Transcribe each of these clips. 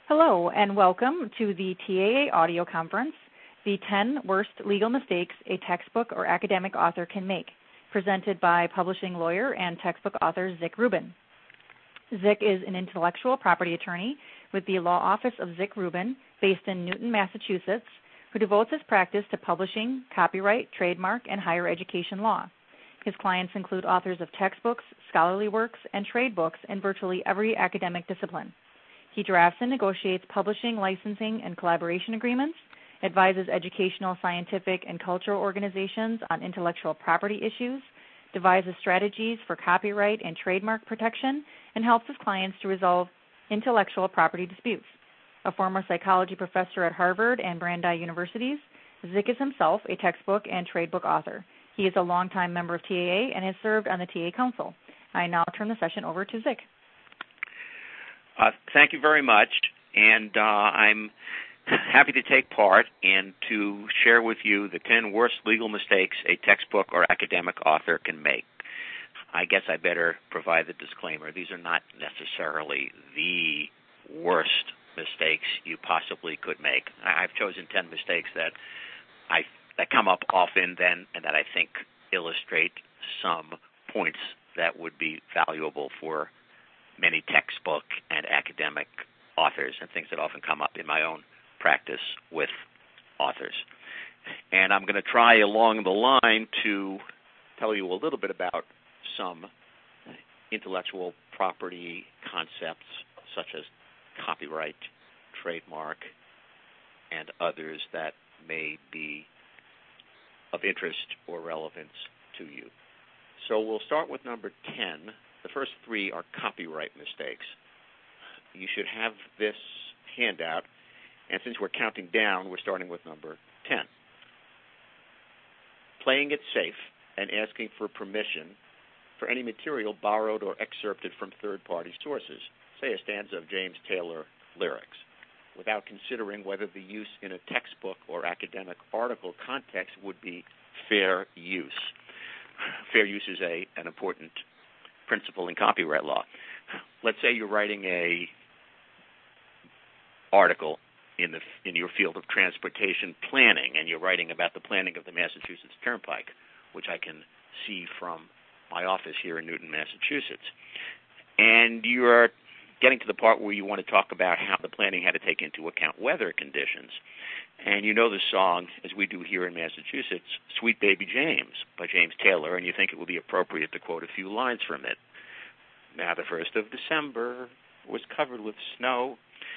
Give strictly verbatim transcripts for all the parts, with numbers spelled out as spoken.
Hello, and welcome to the T A A audio conference, The ten Worst Legal Mistakes a Textbook or Academic Author Can Make, presented by publishing lawyer and textbook author Zick Rubin. Zick is an intellectual property attorney with the law office of Zick Rubin, based in Newton, Massachusetts, who devotes his practice to publishing, copyright, trademark, and higher education law. His clients include authors of textbooks, scholarly works, and trade books in virtually every academic discipline. He drafts and negotiates publishing, licensing, and collaboration agreements, advises educational, scientific, and cultural organizations on intellectual property issues, devises strategies for copyright and trademark protection, and helps his clients to resolve intellectual property disputes. A former psychology professor at Harvard and Brandeis Universities, Zick is himself a textbook and tradebook author. He is a longtime member of T A A and has served on the T A A Council. I now turn the session over to Zick. Uh, thank you very much, and uh, I'm happy to take part and to share with you the ten worst legal mistakes a textbook or academic author can make. I guess I better provide the disclaimer. These are not necessarily the worst mistakes you possibly could make. I've chosen ten mistakes that I that come up often then and that I think illustrate some points that would be valuable for many textbook and academic authors, and things that often come up in my own practice with authors. And I'm going to try along the line to tell you a little bit about some intellectual property concepts such as copyright, trademark, and others that may be of interest or relevance to you. So we'll start with number ten. The first three are copyright mistakes. You should have this handout, and since we're counting down, we're starting with number ten. Playing it safe and asking for permission for any material borrowed or excerpted from third-party sources, say a stanza of James Taylor lyrics, without considering whether the use in a textbook or academic article context would be fair use. Fair use is a, an important principle in copyright law. Let's say you're writing a article in the in your field of transportation planning, and you're writing about the planning of the Massachusetts Turnpike, which I can see from my office here in Newton, Massachusetts. And you're getting to the part where you want to talk about how the planning had to take into account weather conditions. And you know the song, as we do here in Massachusetts, Sweet Baby James by James Taylor, and you think it would be appropriate to quote a few lines from it. Now the first of December was covered with snow,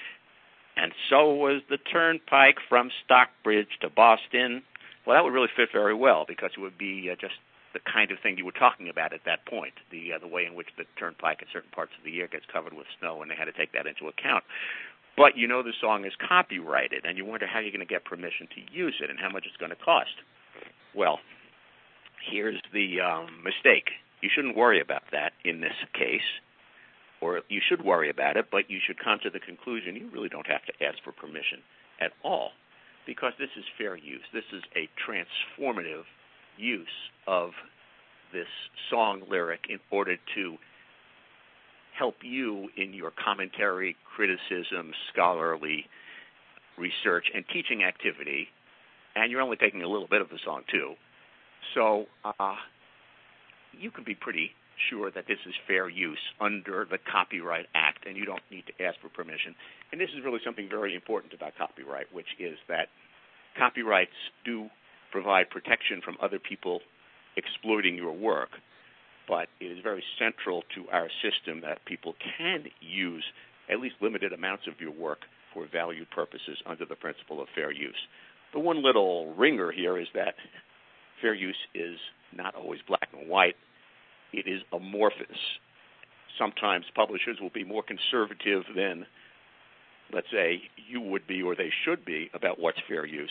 and so was the turnpike from Stockbridge to Boston. Well, that would really fit very well, because it would be uh, just the kind of thing you were talking about at that point, the uh, the way in which the turnpike in certain parts of the year gets covered with snow, and they had to take that into account. But you know the song is copyrighted, and you wonder how you're going to get permission to use it and how much it's going to cost. Well, here's the um, mistake. You shouldn't worry about that in this case, or you should worry about it, but you should come to the conclusion you really don't have to ask for permission at all, because this is fair use. This is a transformative use of this song lyric in order to help you in your commentary, criticism, scholarly research, and teaching activity, and you're only taking a little bit of the song, too. So uh, you can be pretty sure that this is fair use under the Copyright Act, and you don't need to ask for permission. And this is really something very important about copyright, which is that copyrights do provide protection from other people exploiting your work, but it is very central to our system that people can use at least limited amounts of your work for valued purposes under the principle of fair use. The one little ringer here is that fair use is not always black and white. It is amorphous. Sometimes publishers will be more conservative than, let's say, you would be or they should be about what's fair use.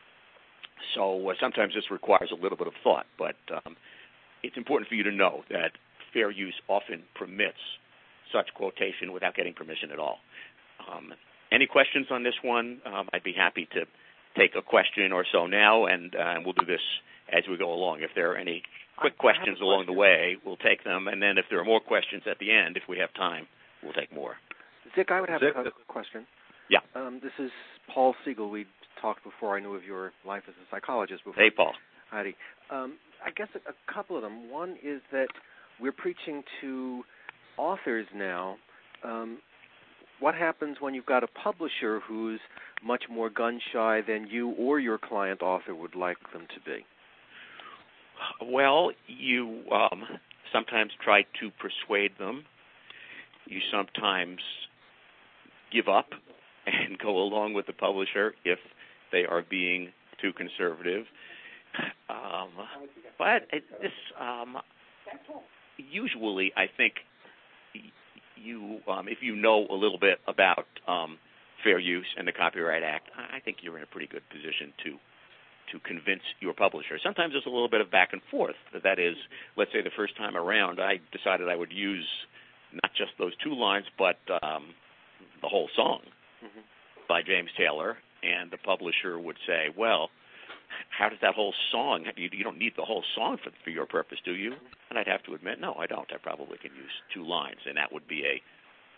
So uh, sometimes this requires a little bit of thought, but um, it's important for you to know that fair use often permits such quotation without getting permission at all. Um, any questions on this one? Um, I'd be happy to take a question or so now, and, uh, and we'll do this as we go along. If there are any quick questions along the way, we'll take them, and then if there are more questions at the end, if we have time, we'll take more. Zick, I would have Zick, a question. Yeah. Um, this is Paul Siegel. We talked before. I knew of your life as a psychologist before. Hey, Paul. Heidi. Um, I guess a, a couple of them. One is that we're preaching to authors now. Um, what happens when you've got a publisher who's much more gun-shy than you or your client author would like them to be? Well, you um, sometimes try to persuade them. You sometimes give up and go along with the publisher if they are being too conservative. Um, but it, this, um, usually, I think you, um, if you know a little bit about um, fair use and the Copyright Act, I think you're in a pretty good position to to convince your publisher. Sometimes there's a little bit of back and forth. That is, let's say the first time around, I decided I would use not just those two lines, but um, the whole song mm-hmm. by James Taylor, and the publisher would say, well, how does that whole song, you, you don't need the whole song for, for your purpose, do you? And I'd have to admit, no, I don't. I probably can use two lines, and that would be a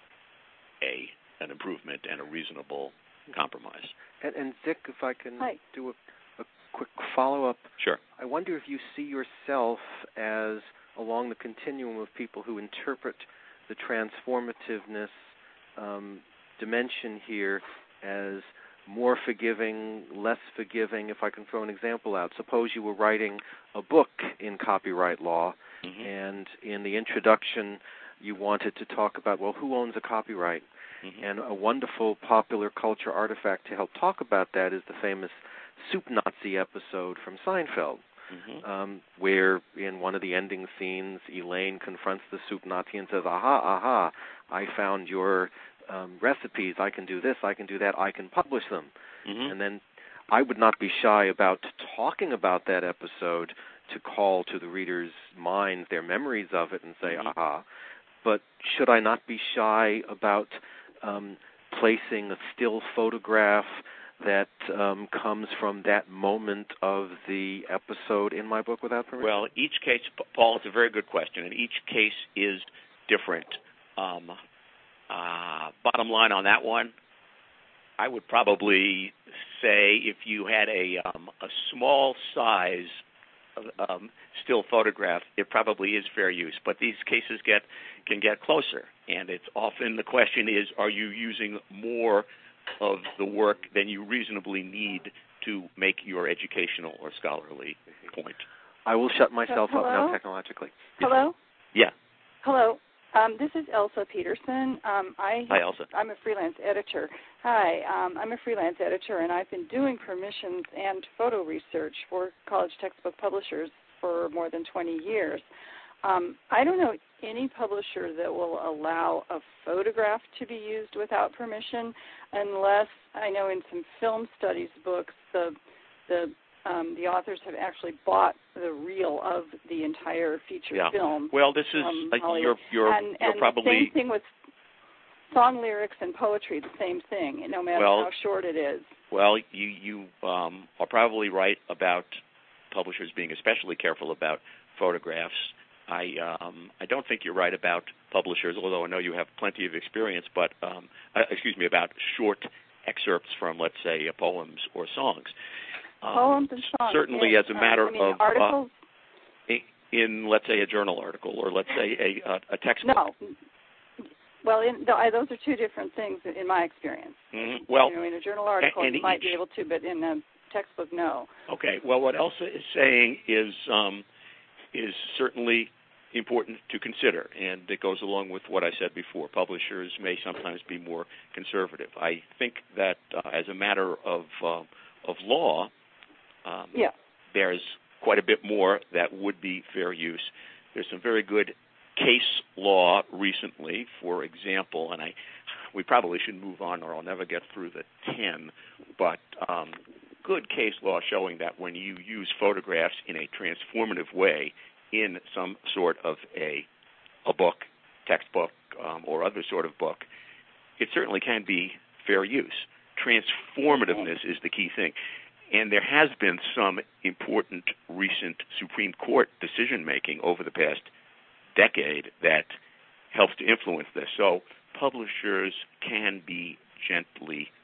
a an improvement and a reasonable compromise. And, and Zick, if I can Hi. do a, a quick follow-up. Sure. I wonder if you see yourself as along the continuum of people who interpret the transformativeness um, dimension here as more forgiving, less forgiving. If I can throw an example out, suppose you were writing a book in copyright law, mm-hmm. and in the introduction you wanted to talk about, well, who owns a copyright? Mm-hmm. And a wonderful popular culture artifact to help talk about that is the famous Soup Nazi episode from Seinfeld, mm-hmm. um, where in one of the ending scenes, Elaine confronts the Soup Nazi and says, aha, aha, I found your um, recipes. I can do this, I can do that, I can publish them. Mm-hmm. And then I would not be shy about talking about that episode to call to the reader's minds their memories of it and say, mm-hmm. aha. But should I not be shy about um, placing a still photograph that um, comes from that moment of the episode in my book without permission? Well, each case, Paul, it's a very good question, and each case is different. Um, uh, bottom line on that one, I would probably say if you had a um, a small size um, still photograph, it probably is fair use. But these cases get can get closer, and it's often the question is, are you using more of the work than you reasonably need to make your educational or scholarly point? I will shut myself Hello? up now technologically. Hello? Yeah. Hello. Um, this is Elsa Peterson. Um, I, Hi, Elsa. I'm a freelance editor. Hi. Um, I'm a freelance editor, and I've been doing permissions and photo research for college textbook publishers for more than twenty years. Um, I don't know any publisher that will allow a photograph to be used without permission, unless I know in some film studies books the the um, the authors have actually bought the reel of the entire feature yeah. film. Well, this is uh, you're you're, and, you're and probably the same thing with song lyrics and poetry. The same thing, no matter well, how short it is. Well, you you um, are probably right about publishers being especially careful about photographs. I um, I don't think you're right about publishers, although I know you have plenty of experience. But um, uh, excuse me, about short excerpts from, let's say, uh, poems or songs. Um, poems and songs. Certainly, yes. as a matter uh, I mean, of articles. Uh, in, let's say, a journal article or let's say a a, a textbook. No. Well, in, the, I, those are two different things in my experience. Mm-hmm. Well, you know, in a journal article, and, and you might each, be able to, but in a textbook, no. Okay. Well, what Elsa is saying is. Um, is certainly important to consider, and it goes along with what I said before. Publishers may sometimes be more conservative. I think that uh, as a matter of uh, of law, um, yeah. there's quite a bit more that would be fair use. There's some very good case law recently, for example, and I we probably should move on or I'll never get through the ten, but um, good case law showing that when you use photographs in a transformative way in some sort of a a book, textbook, um, or other sort of book, it certainly can be fair use. Transformativeness is the key thing. And there has been some important recent Supreme Court decision-making over the past decade that helps to influence this. So publishers can be gently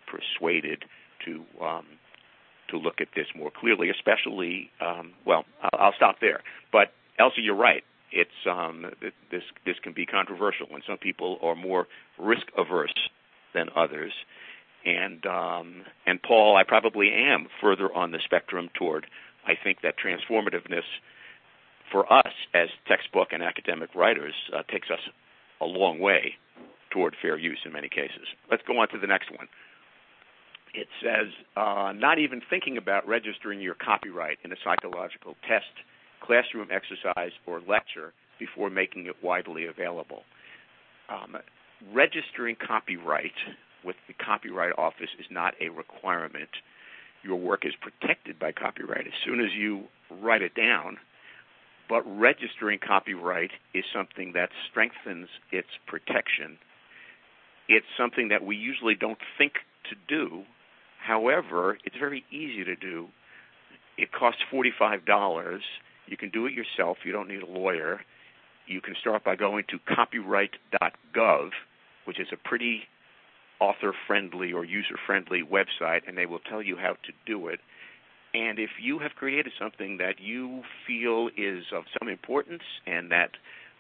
persuaded to um, to look at this more clearly, especially, um, well, I'll, I'll stop there. But, Elsie, you're right. It's um, this this can be controversial, and some people are more risk-averse than others. And um, and Paul, I probably am further on the spectrum toward, I think that transformativeness for us as textbook and academic writers uh, takes us a long way toward fair use in many cases. Let's go on to the next one. It says, uh, not even thinking about registering your copyright in a psychological test, classroom exercise, or lecture before making it widely available. Um, registering copyright with the Copyright Office is not a requirement. Your work is protected by copyright as soon as you write it down, but registering copyright is something that strengthens its protection. It's something that we usually don't think to do. However, it's very easy to do. It costs forty-five dollars. You can do it yourself. You don't need a lawyer. You can start by going to copyright dot gov, which is a pretty author-friendly or user-friendly website, and they will tell you how to do it. And if you have created something that you feel is of some importance and that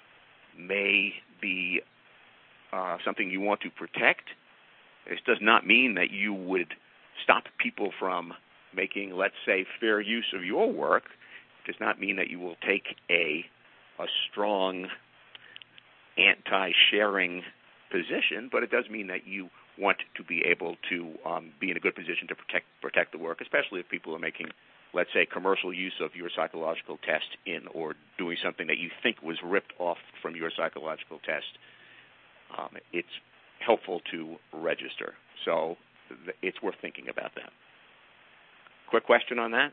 may be uh, something you want to protect, this does not mean that you would stop people from making, let's say, fair use of your work. It does not mean that you will take a a strong anti-sharing position, but it does mean that you want to be able to um, be in a good position to protect protect the work, especially if people are making, let's say, commercial use of your psychological test in or doing something that you think was ripped off from your psychological test. Um, it's helpful to register. So th- it's worth thinking about that. Quick question on that?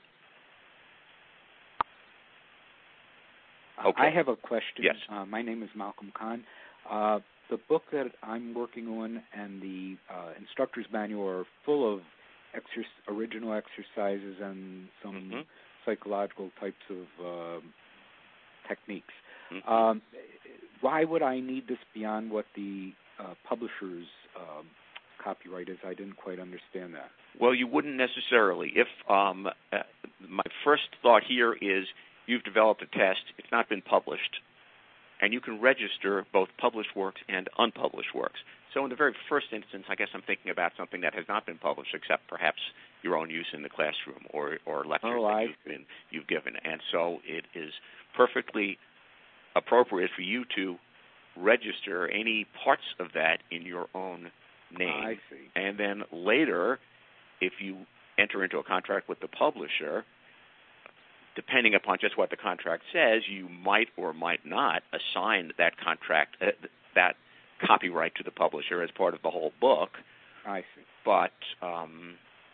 Okay. I have a question. Yes. Uh, my name is Malcolm Khan. Uh, the book that I'm working on and the uh, instructor's manual are full of exer- original exercises and some mm-hmm. psychological types of uh, techniques. Mm-hmm. Um, why would I need this beyond what the uh, publisher's um, copyright is? I didn't quite understand that. Well, you wouldn't necessarily. If um, uh, my first thought here is you've developed a test, it's not been published, and you can register both published works and unpublished works. So in the very first instance, I guess I'm thinking about something that has not been published, except perhaps your own use in the classroom or, or lectures oh, that you've, been, you've given. And so it is perfectly appropriate for you to register any parts of that in your own name. I see. And then later, if you enter into a contract with the publisher, depending upon just what the contract says, you might or might not assign that contract, uh, that copyright to the publisher as part of the whole book. I see. But um,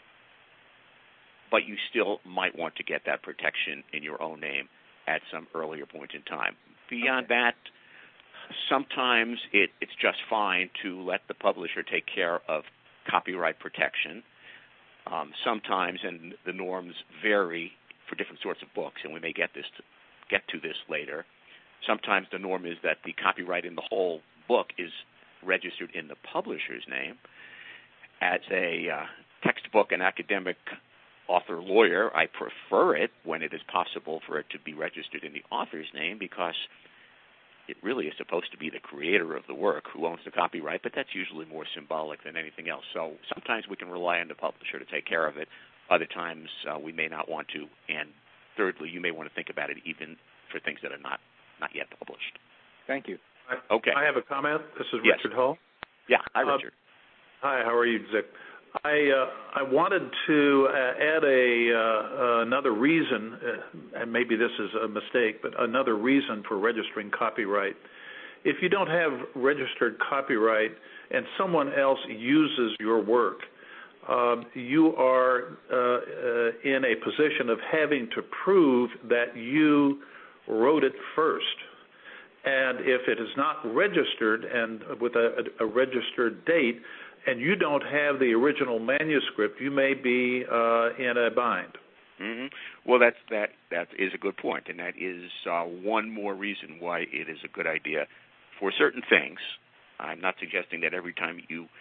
but you still might want to get that protection in your own name at some earlier point in time. Beyond okay. that, sometimes it, it's just fine to let the publisher take care of copyright protection. Um, sometimes, and the norms vary for different sorts of books, and we may get this to, get to this later. Sometimes the norm is that the copyright in the whole book is registered in the publisher's name. As a uh, textbook and academic author lawyer, I prefer it when it is possible for it to be registered in the author's name, because it really is supposed to be the creator of the work who owns the copyright, but that's usually more symbolic than anything else. So sometimes we can rely on the publisher to take care of it. Other times uh, we may not want to. And thirdly, you may want to think about it even for things that are not, not yet published. Thank you. Okay. I have a comment. This is yes. Richard Hull. Yeah, hi, uh, Richard. Hi, how are you, Zick? I uh, I wanted to uh, add a uh, another reason, uh, and maybe this is a mistake, but another reason for registering copyright. If you don't have registered copyright and someone else uses your work, um, you are uh, uh, in a position of having to prove that you wrote it first. And if it is not registered and with a, a registered date, and you don't have the original manuscript, you may be uh, in a bind. Mm-hmm. Well, that's, that that is a good point, and that is uh, one more reason why it is a good idea for certain things. I'm not suggesting that every time you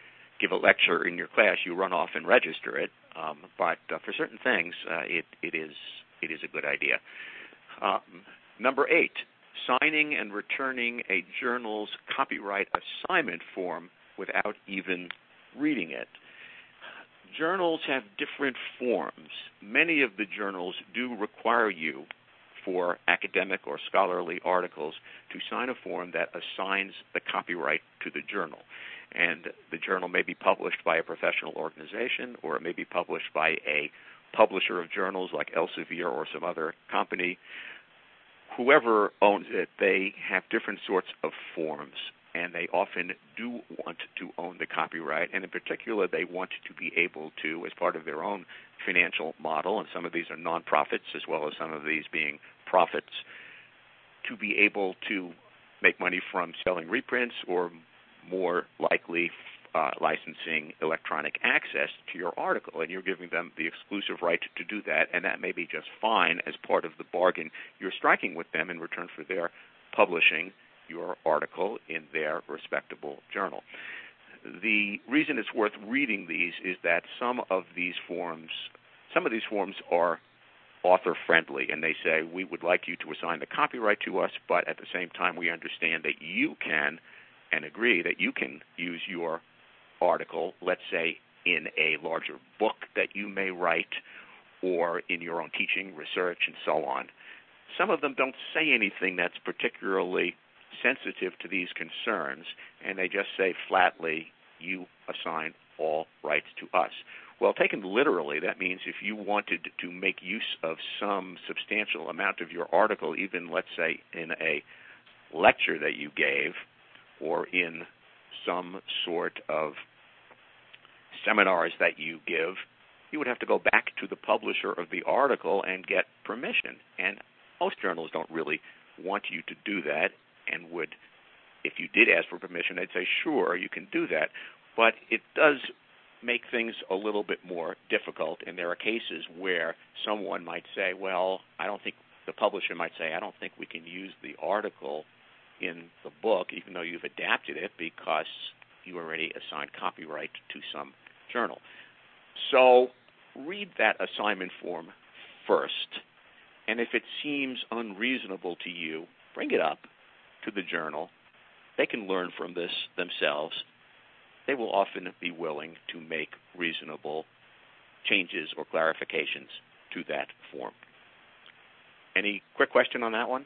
give a lecture in your class, you run off and register it. Um, but uh, for certain things, uh, it, it is it is a good idea. Um, number eight, signing and returning a journal's copyright assignment form without even reading it. Journals have different forms. Many of the journals do require you, for academic or scholarly articles, to sign a form that assigns the copyright to the journal. And the journal may be published by a professional organization, or it may be published by a publisher of journals like Elsevier or some other company. Whoever owns it, they have different sorts of forms, and they often do want to own the copyright, and in particular, they want to be able to, as part of their own financial model, and some of these are nonprofits as well as some of these being profits, to be able to make money from selling reprints or more likely uh, licensing electronic access to your article, and you're giving them the exclusive right to do that, and that may be just fine as part of the bargain you're striking with them in return for their publishing your article in their respectable journal. The reason it's worth reading these is that some of these forms, some of these forms are author-friendly, and they say, we would like you to assign the copyright to us, but at the same time we understand that you can, and agree that you can use your article, let's say, in a larger book that you may write, or in your own teaching, research, and so on. Some of them don't say anything that's particularly sensitive to these concerns, and they just say flatly, you assign all rights to us. Well, taken literally, that means if you wanted to make use of some substantial amount of your article, even, let's say, in a lecture that you gave, or in some sort of seminars that you give, you would have to go back to the publisher of the article and get permission. And most journals don't really want you to do that, and would, if you did ask for permission, they'd say, sure, you can do that. But it does make things a little bit more difficult, and there are cases where someone might say, well, I don't think, the publisher might say, I don't think we can use the article in the book, even though you've adapted it, because you already assigned copyright to some journal. So read that assignment form first, and if it seems unreasonable to you, bring it up to the journal. They can learn from this themselves. They will often be willing to make reasonable changes or clarifications to that form. Any quick question on that one?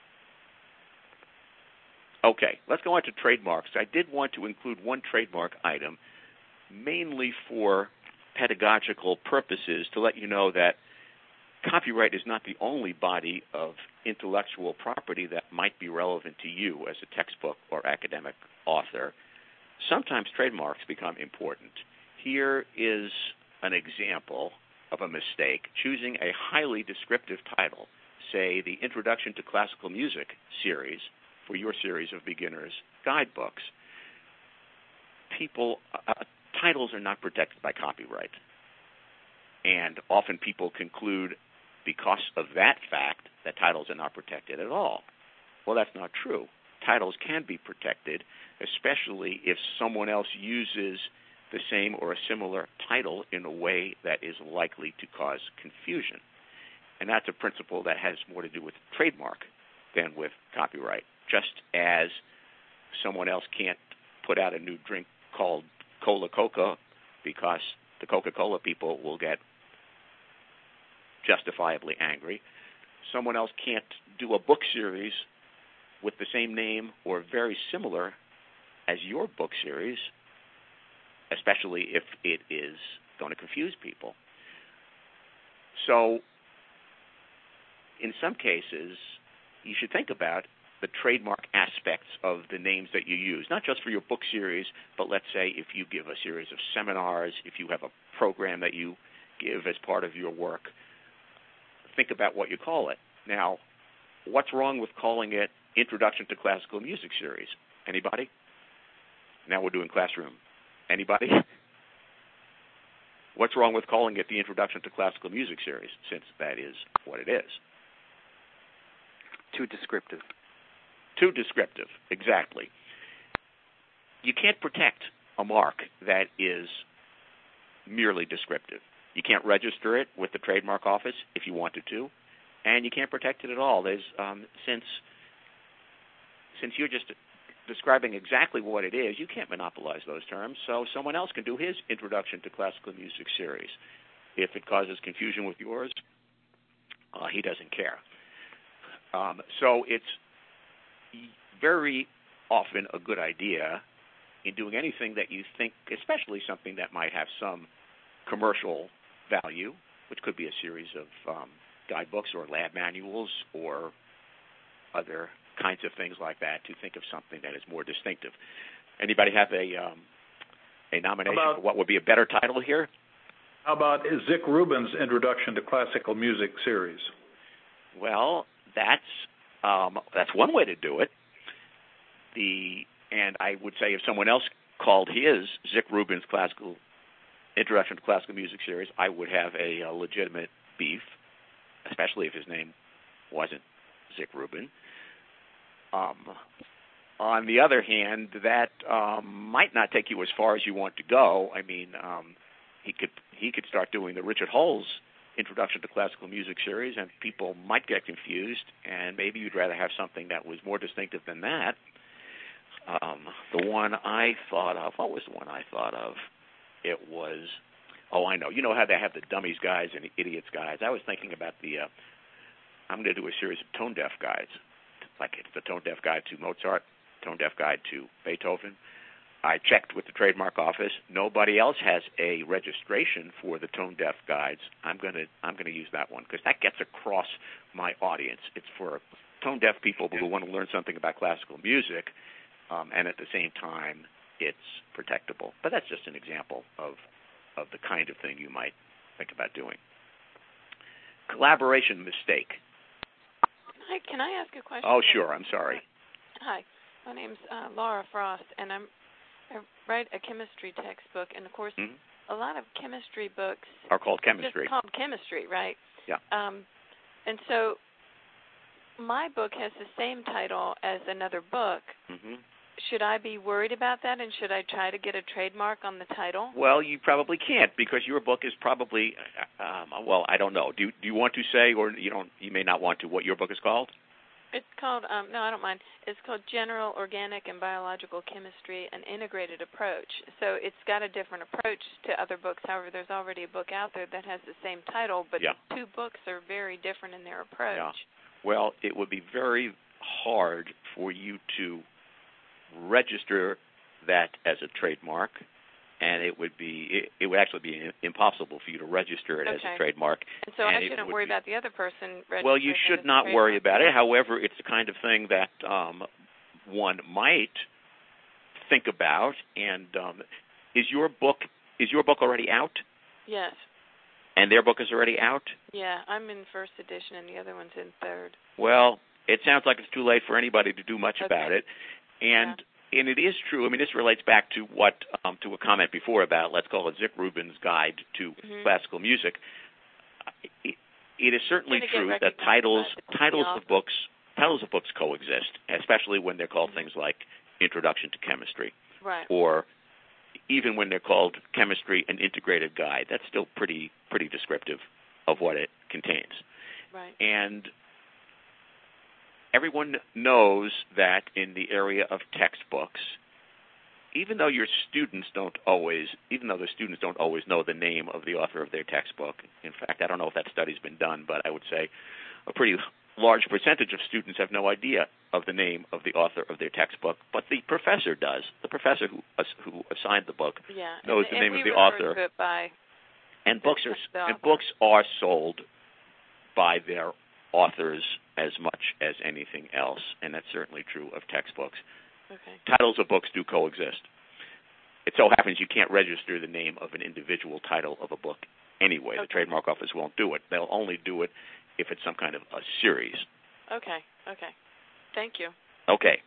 Okay, let's go on to trademarks. I did want to include one trademark item, mainly for pedagogical purposes, to let you know that copyright is not the only body of intellectual property that might be relevant to you as a textbook or academic author. Sometimes trademarks become important. Here is an example of a mistake: choosing a highly descriptive title, say the Introduction to Classical Music series, for your series of beginners guidebooks. People, uh, titles are not protected by copyright. And often people conclude, because of that fact, that titles are not protected at all. Well, that's not true. Titles can be protected, especially if someone else uses the same or a similar title in a way that is likely to cause confusion. And that's a principle that has more to do with trademark than with copyright. Just as someone else can't put out a new drink called Cola Coca because the Coca-Cola people will get justifiably angry. Someone else can't do a book series with the same name or very similar as your book series, especially if it is going to confuse people. So in some cases, you should think about the trademark aspects of the names that you use, not just for your book series, but let's say if you give a series of seminars, if you have a program that you give as part of your work, think about what you call it. Now, what's wrong with calling it Introduction to Classical Music Series? Anybody? Now we're doing classroom. Anybody? What's wrong with calling it the Introduction to Classical Music Series, since that is what it is? Too descriptive. Too descriptive, exactly. You can't protect a mark that is merely descriptive. You can't register it with the trademark office if you wanted to, and you can't protect it at all. There's um, since since you're just describing exactly what it is, you can't monopolize those terms, so someone else can do his Introduction to Classical Music series. If it causes confusion with yours, uh, he doesn't care. Um, so it's very often a good idea in doing anything that you think, especially something that might have some commercial value, which could be a series of um, guidebooks or lab manuals or other kinds of things like that, to think of something that is more distinctive. Anybody have a um, a nomination about, for what would be a better title here? How about Zick Rubin's Introduction to Classical Music series? Well, that's um, that's one way to do it. The and I would say if someone else called his Zick Rubin's Classical Introduction to Classical Music series, I would have a, a legitimate beef, especially if his name wasn't Zick Rubin. Um, on the other hand, that um, might not take you as far as you want to go. I mean, um, he could he could start doing the Richard Hull's Introduction to Classical Music series, and people might get confused, and maybe you'd rather have something that was more distinctive than that. Um, the one I thought of, what was the one I thought of? It was, oh, I know. You know how they have the dummies guides and the idiots guides? I was thinking about the, uh, I'm going to do a series of tone-deaf guides. Like it's the tone-deaf guide to Mozart, tone-deaf guide to Beethoven. I checked with the trademark office. Nobody else has a registration for the tone-deaf guides. I'm going to I'm going to use that one because that gets across my audience. It's for tone-deaf people who want to learn something about classical music, um, and at the same time, it's protectable. But that's just an example of of the kind of thing you might think about doing. Collaboration mistake. Hi, can I ask a question? Oh, sure. I'm sorry. Hi, my name's uh, Laura Frost, and I'm I write a chemistry textbook, and of course, mm-hmm. a lot of chemistry books are called chemistry. Just called chemistry, right? Yeah. Um, and so, my book has the same title as another book. Mm-hmm. Should I be worried about that, and should I try to get a trademark on the title? Well, you probably can't because your book is probably, um, well, I don't know. Do you, do you want to say, or you don't? You may not want to, what your book is called? It's called, um, no, I don't mind. It's called General Organic and Biological Chemistry, an Integrated Approach. So it's got a different approach to other books. However, there's already a book out there that has the same title, but yeah. the two books are very different in their approach. Yeah. Well, it would be very hard for you to register that as a trademark, and it would be it, it would actually be impossible for you to register it okay. as a trademark. And so and I shouldn't worry be, about the other person registering. Well, you should not worry about it. However, it's the kind of thing that um, one might think about. And um, is your book is your book already out? Yes. And their book is already out? Yeah, I'm in first edition, and the other one's in third. Well, it sounds like it's too late for anybody to do much okay. about it. And yeah. and it is true. I mean, this relates back to what um, to a comment before about, let's call it Zick Rubin's Guide to mm-hmm. Classical Music. It, it is certainly true that titles titles of books titles of books coexist, especially when they're called mm-hmm. things like Introduction to Chemistry, right. or even when they're called Chemistry, an Integrated Guide. That's still pretty pretty descriptive of what it contains. Right. And everyone knows that in the area of textbooks, even though your students don't always, even though the students don't always know the name of the author of their textbook, in fact, I don't know if that study's been done, but I would say a pretty large percentage of students have no idea of the name of the author of their textbook, but the professor does. The professor who who assigned the book yeah. knows and, the name and of the we author. To it by and books the, are the and books are sold by their authors as much as anything else, and that's certainly true of textbooks. Okay. Titles of books do coexist. It so happens you can't register the name of an individual title of a book anyway. Okay. The trademark office won't do it. They'll only do it if it's some kind of a series. Okay, okay. Thank you. Okay.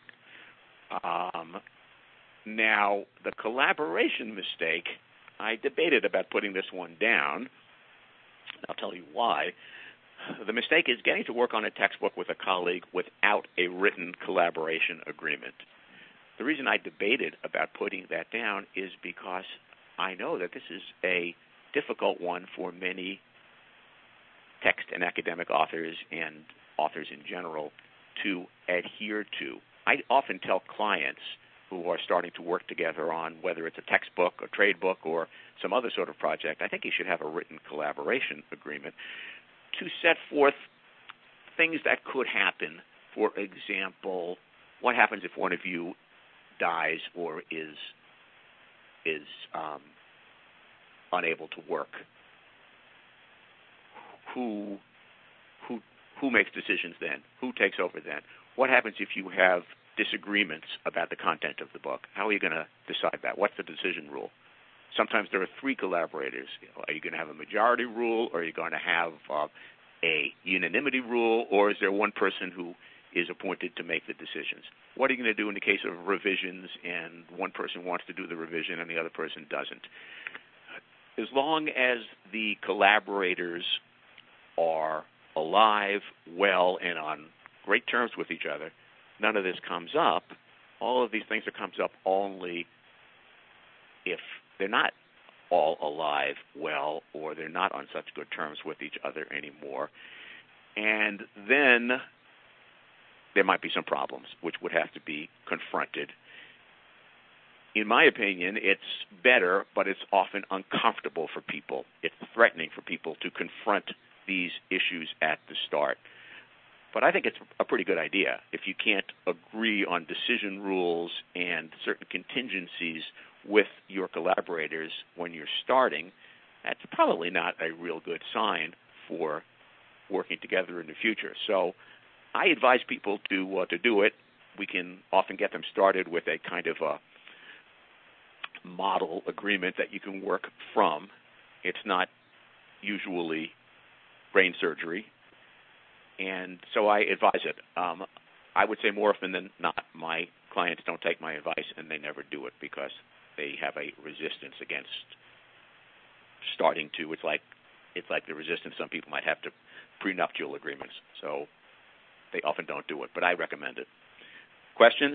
Um, now, the collaboration mistake, I debated about putting this one down. I'll tell you why. The mistake is getting to work on a textbook with a colleague without a written collaboration agreement. The reason I debated about putting that down is because I know that this is a difficult one for many text and academic authors and authors in general to adhere to. I often tell clients who are starting to work together on whether it's a textbook, a trade book, or some other sort of project, I think you should have a written collaboration agreement to set forth things that could happen. For example, what happens if one of you dies or is is um, unable to work? Who who who makes decisions then? Who takes over then? What happens if you have disagreements about the content of the book? How are you going to decide that? What's the decision rule? Sometimes there are three collaborators. Are you going to have a majority rule, or are you going to have uh, a unanimity rule, or is there one person who is appointed to make the decisions? What are you going to do in the case of revisions and one person wants to do the revision and the other person doesn't? As long as the collaborators are alive, well, and on great terms with each other, none of this comes up. All of these things that comes up only if they're not all alive, well, or they're not on such good terms with each other anymore. And then there might be some problems which would have to be confronted. In my opinion, it's better, but it's often uncomfortable for people. It's threatening for people to confront these issues at the start. But I think it's a pretty good idea. If you can't agree on decision rules and certain contingencies with your collaborators when you're starting, that's probably not a real good sign for working together in the future. So I advise people to uh, to do it. We can often get them started with a kind of a model agreement that you can work from. It's not usually brain surgery, and so I advise it. Um, I would say more often than not, my clients don't take my advice, and they never do it because they have a resistance against starting to. It's like it's like the resistance some people might have to prenuptial agreements. So they often don't do it, but I recommend it. Questions?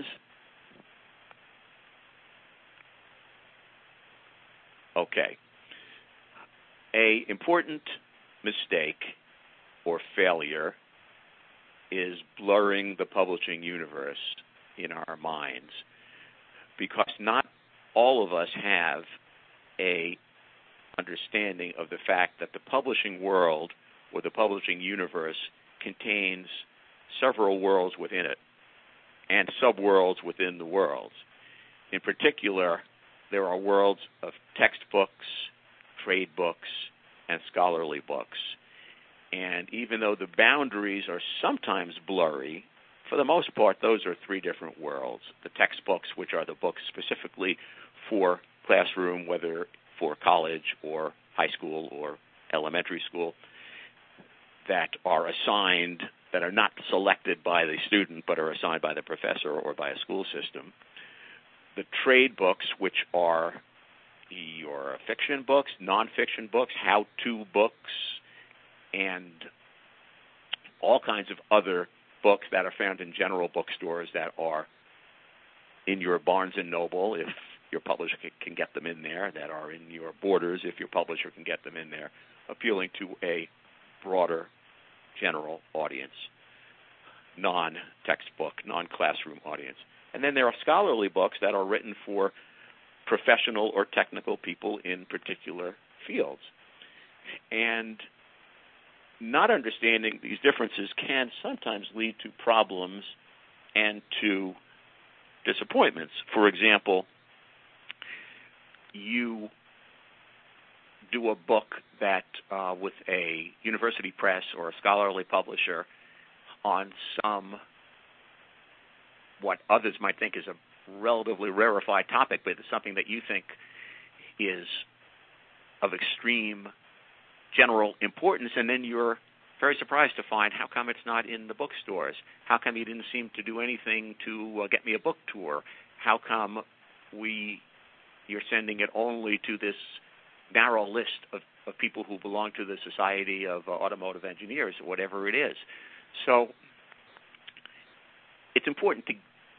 Okay. A important mistake or failure is blurring the publishing universe in our minds, because not all of us have a understanding of the fact that the publishing world or the publishing universe contains several worlds within it and subworlds within the worlds. In particular, there are worlds of textbooks, trade books, and scholarly books. And even though the boundaries are sometimes blurry, for the most part, those are three different worlds. The textbooks, which are the books specifically for classroom, whether for college or high school or elementary school, that are assigned, that are not selected by the student, but are assigned by the professor or by a school system. The trade books, which are your fiction books, nonfiction books, how-to books, and all kinds of other books that are found in general bookstores that are in your Barnes and Noble, if your publisher can get them in there, that are in your Borders, if your publisher can get them in there, appealing to a broader general audience, non-textbook, non-classroom audience. And then there are scholarly books that are written for professional or technical people in particular fields. And not understanding these differences can sometimes lead to problems and to disappointments. For example, you do a book that uh, with a university press or a scholarly publisher on some what others might think is a relatively rarefied topic, but it's something that you think is of extreme general importance, and then you're very surprised to find how come it's not in the bookstores? How come you didn't seem to do anything to uh, get me a book tour? How come we you're sending it only to this narrow list of, of people who belong to the Society of uh, Automotive Engineers, or whatever it is? So it's important to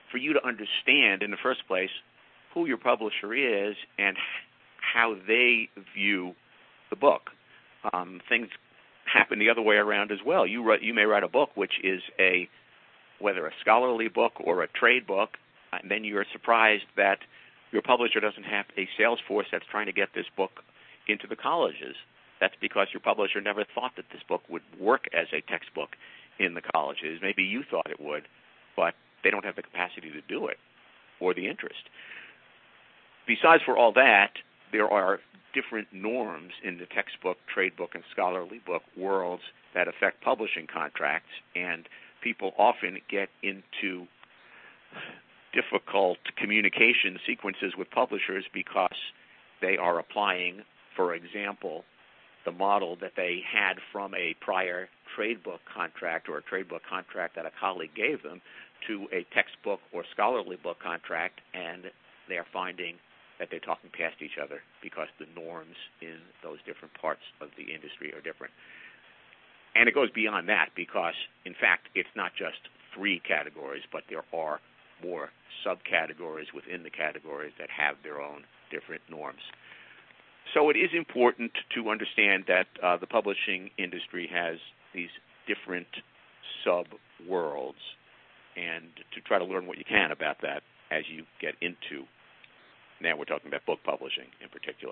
for you to understand in the first place who your publisher is and how they view the book. Um, things happen the other way around as well. You write, you may write a book which is a whether a scholarly book or a trade book, and then you're surprised that your publisher doesn't have a sales force that's trying to get this book into the colleges. That's because your publisher never thought that this book would work as a textbook in the colleges. Maybe you thought it would, but they don't have the capacity to do it or the interest. Besides for all that, there are different norms in the textbook, trade book, and scholarly book worlds that affect publishing contracts, and people often get into difficult communication sequences with publishers because they are applying, for example, the model that they had from a prior trade book contract or a trade book contract that a colleague gave them to a textbook or scholarly book contract, and they're finding that they're talking past each other because the norms in those different parts of the industry are different. And it goes beyond that because, in fact, it's not just three categories, but there are more subcategories within the categories that have their own different norms. So it is important to understand that uh, the publishing industry has these different sub-worlds, and to try to learn what you can about that as you get into, now we're talking about book publishing in particular.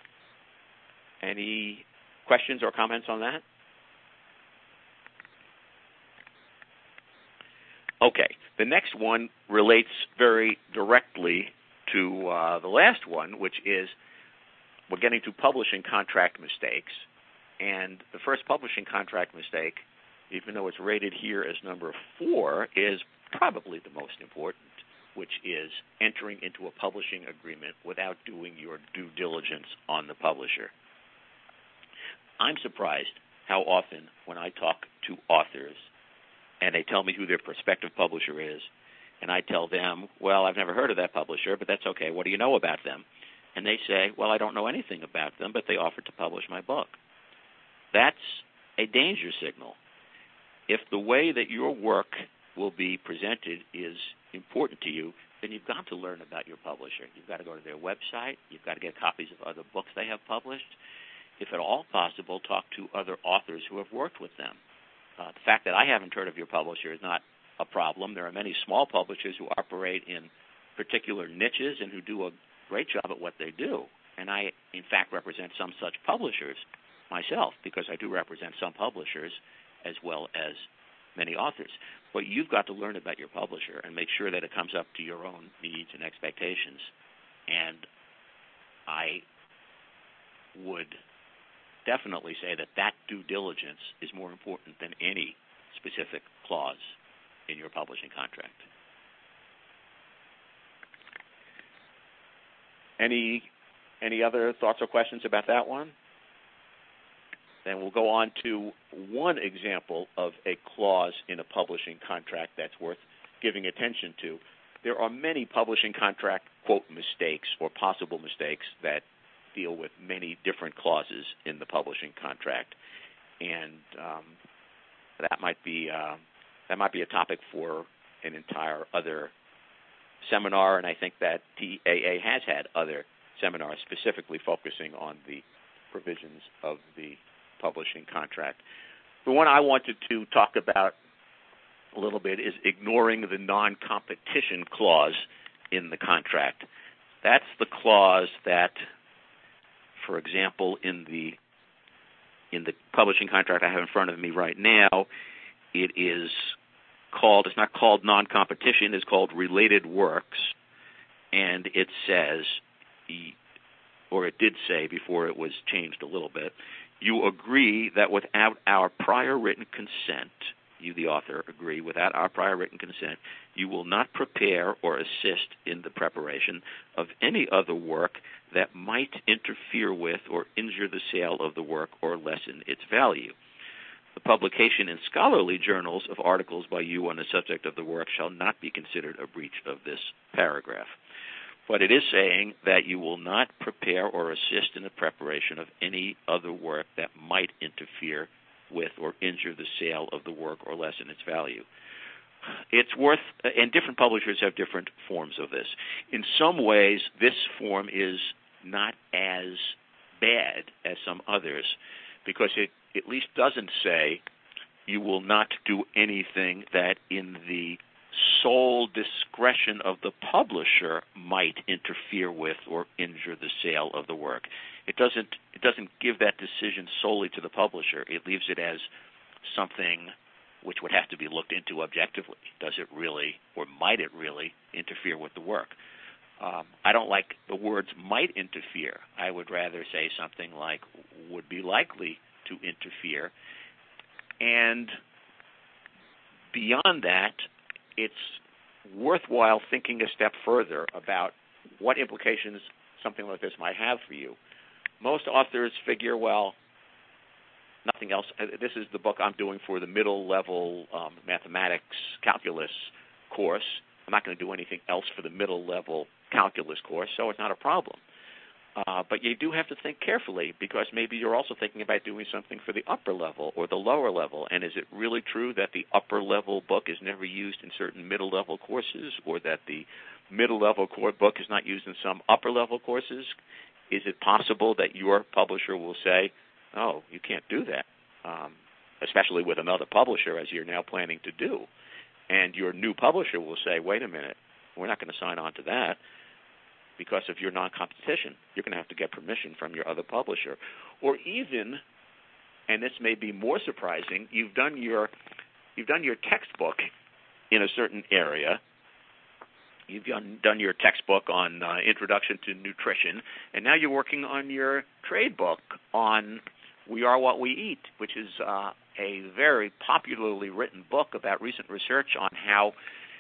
Any questions or comments on that? Okay, the next one relates very directly to uh, the last one, which is we're getting to publishing contract mistakes. And the first publishing contract mistake, even though it's rated here as number four, is probably the most important, which is entering into a publishing agreement without doing your due diligence on the publisher. I'm surprised how often when I talk to authors and they tell me who their prospective publisher is, and I tell them, well, I've never heard of that publisher, but that's okay. What do you know about them? And they say, well, I don't know anything about them, but they offered to publish my book. That's a danger signal. If the way that your work will be presented is important to you, then you've got to learn about your publisher. You've got to go to their website. You've got to get copies of other books they have published. If at all possible, talk to other authors who have worked with them. Uh, the fact that I haven't heard of your publisher is not a problem. There are many small publishers who operate in particular niches and who do a great job at what they do. And I, in fact, represent some such publishers myself because I do represent some publishers as well as many authors. But you've got to learn about your publisher and make sure that it comes up to your own needs and expectations. And I would definitely say that that due diligence is more important than any specific clause in your publishing contract. Any any other thoughts or questions about that one? Then we'll go on to one example of a clause in a publishing contract that's worth giving attention to. There are many publishing contract, quote, mistakes or possible mistakes that deal with many different clauses in the publishing contract. And um, that might be uh, that might be a topic for an entire other seminar, and I think that T A A has had other seminars specifically focusing on the provisions of the publishing contract. The one I wanted to talk about a little bit is ignoring the non-competition clause in the contract. That's the clause that, for example, in the in the publishing contract I have in front of me right now, it is called, it's not called non-competition, it's called related works, and it says, or it did say before it was changed a little bit, you agree that without our prior written consent, you, the author, agree without our prior written consent, you will not prepare or assist in the preparation of any other work that might interfere with or injure the sale of the work or lessen its value. The publication in scholarly journals of articles by you on the subject of the work shall not be considered a breach of this paragraph. But it is saying that you will not prepare or assist in the preparation of any other work that might interfere with or injure the sale of the work or lessen its value. it's worth, and different publishers have different forms of this. In some ways, this form is not as bad as some others because it at least doesn't say you will not do anything that in the sole discretion of the publisher might interfere with or injure the sale of the work. It doesn't it doesn't give that decision solely to the publisher. It leaves it as something which would have to be looked into objectively. Does it really, or might it really, interfere with the work? Um, I don't like the words might interfere. I would rather say something like would be likely to interfere. And beyond that, it's worthwhile thinking a step further about what implications something like this might have for you. Most authors figure, well, nothing else. This is the book I'm doing for the middle-level um, mathematics calculus course. I'm not going to do anything else for the middle-level calculus course, so it's not a problem. Uh, but you do have to think carefully because maybe you're also thinking about doing something for the upper level or the lower level. And is it really true that the upper-level book is never used in certain middle-level courses, or that the middle-level core book is not used in some upper-level courses? Is it possible that your publisher will say, oh, you can't do that, um, especially with another publisher, as you're now planning to do? And your new publisher will say, wait a minute, we're not going to sign on to that because of your non-competition. You're going to have to get permission from your other publisher. Or even, and this may be more surprising, you've done your you've done your textbook in a certain area. You've done, done your textbook on uh, Introduction to Nutrition, and now you're working on your trade book on We Are What We Eat, which is uh, a very popularly written book about recent research on how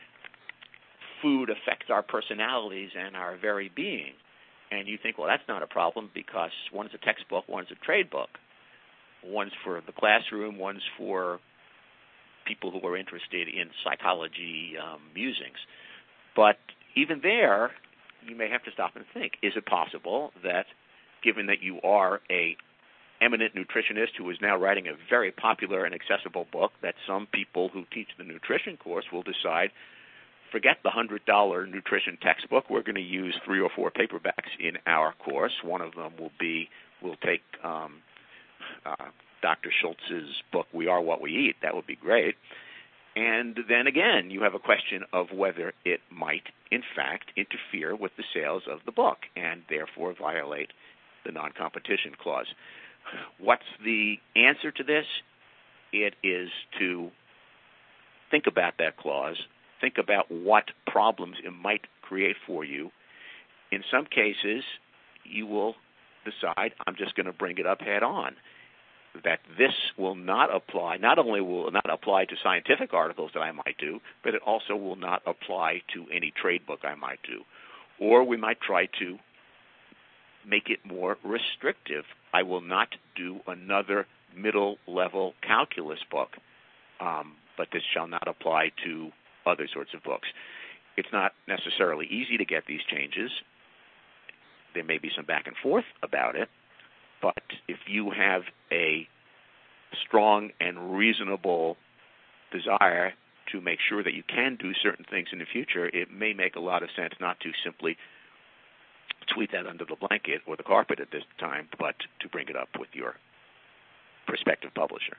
food affects our personalities and our very being. And you think, well, that's not a problem because one's a textbook, one's a trade book. One's for the classroom, one's for people who are interested in psychology um, musings. But even there, you may have to stop and think, is it possible that given that you are a eminent nutritionist who is now writing a very popular and accessible book, that some people who teach the nutrition course will decide, forget the one hundred dollars nutrition textbook, we're going to use three or four paperbacks in our course. One of them will be, we'll take um, uh, Doctor Schultz's book, We Are What We Eat. That would be great. And then again, you have a question of whether it might, in fact, interfere with the sales of the book and therefore violate the non-competition clause. What's the answer to this? It is to think about that clause, think about what problems it might create for you. In some cases, you will decide, I'm just going to bring it up head on, that this will not apply, not only will it not apply to scientific articles that I might do, but it also will not apply to any trade book I might do. Or we might try to make it more restrictive. I will not do another middle-level calculus book, um, but this shall not apply to other sorts of books. It's not necessarily easy to get these changes. There may be some back and forth about it, but if you have a strong and reasonable desire to make sure that you can do certain things in the future, it may make a lot of sense not to simply tweet that under the blanket or the carpet at this time, but to bring it up with your prospective publisher.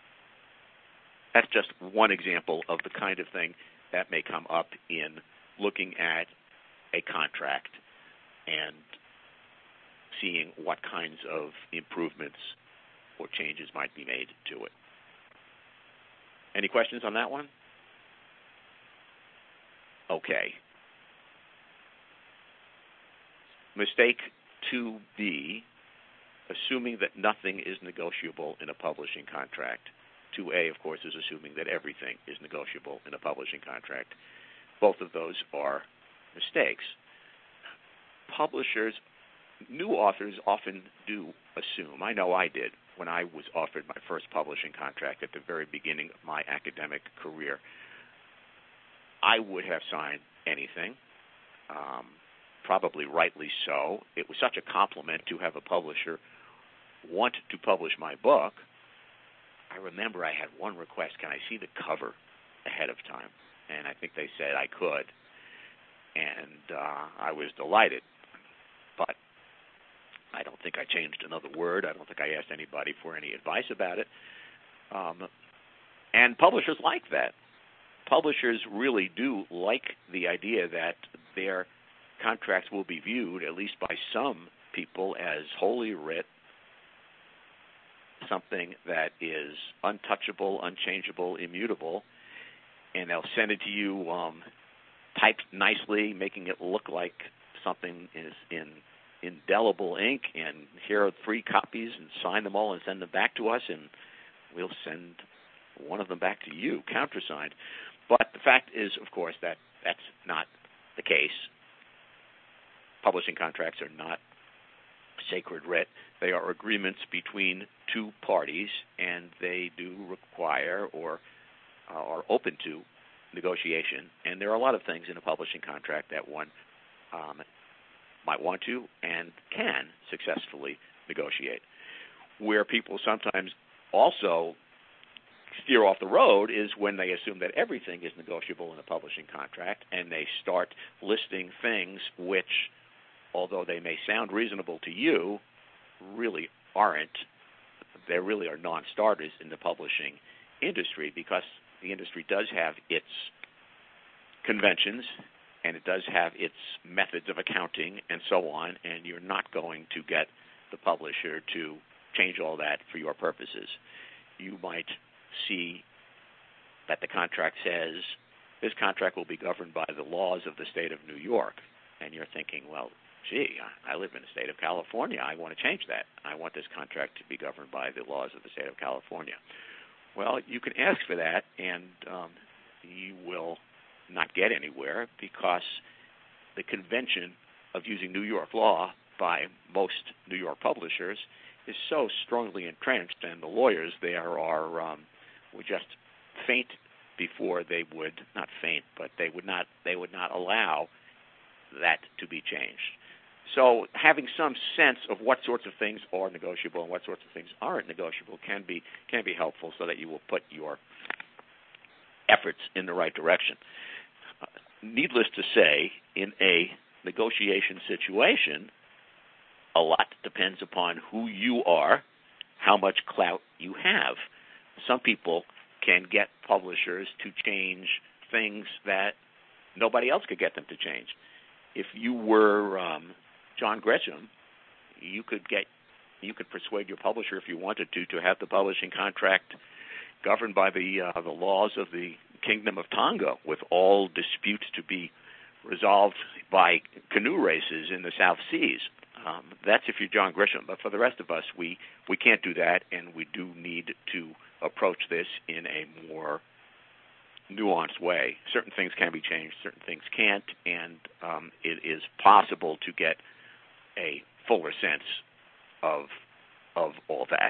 That's just one example of the kind of thing that may come up in looking at a contract and seeing what kinds of improvements or changes might be made to it. Any questions on that one? Okay. Mistake two B, assuming that nothing is negotiable in a publishing contract. two A, of course, is assuming that everything is negotiable in a publishing contract. Both of those are mistakes. Publishers, new authors often do assume, I know I did when I was offered my first publishing contract at the very beginning of my academic career, I would have signed anything, um, probably rightly so. It was such a compliment to have a publisher want to publish my book. I remember I had one request, can I see the cover ahead of time? and I think they said I could, and uh, I was delighted. But I don't think I changed another word. I don't think I asked anybody for any advice about it. Um, and publishers like that. Publishers really do like the idea that their contracts will be viewed, at least by some people, as holy writ, something that is untouchable, unchangeable, immutable, and they'll send it to you um, typed nicely, making it look like something is in indelible ink, and here are three copies, and sign them all and send them back to us, and we'll send one of them back to you, countersigned. But the fact is, of course, that that's not the case. Publishing contracts are not sacred writ. They are agreements between two parties, and they do require or uh, are open to negotiation. And there are a lot of things in a publishing contract that one um, might want to and can successfully negotiate. Where people sometimes also steer off the road is when they assume that everything is negotiable in a publishing contract, and they start listing things which, although they may sound reasonable to you, really aren't. They really are non-starters in the publishing industry, because the industry does have its conventions and it does have its methods of accounting and so on, and you're not going to get the publisher to change all that for your purposes. You might see that the contract says this contract will be governed by the laws of the state of New York, and you're thinking, well, gee, I live in the state of California. I want to change that. I want this contract to be governed by the laws of the state of California. Well, you can ask for that, and um, you will not get anywhere, because the convention of using New York law by most New York publishers is so strongly entrenched, and the lawyers there are um, would just faint before they would not faint, but they would not they would not allow that to be changed. So having some sense of what sorts of things are negotiable and what sorts of things aren't negotiable can be can be helpful, so that you will put your efforts in the right direction. Uh, needless to say, in a negotiation situation, a lot depends upon who you are, how much clout you have. Some people can get publishers to change things that nobody else could get them to change. If you were um, John Grisham, you could get, you could persuade your publisher, if you wanted to, to have the publishing contract governed by the uh, the laws of the Kingdom of Tonga, with all disputes to be resolved by canoe races in the South Seas. Um, that's if you're John Grisham. But for the rest of us, we, we can't do that, and we do need to approach this in a more nuanced way. Certain things can be changed, certain things can't, and um, it is possible to get a fuller sense of of all that.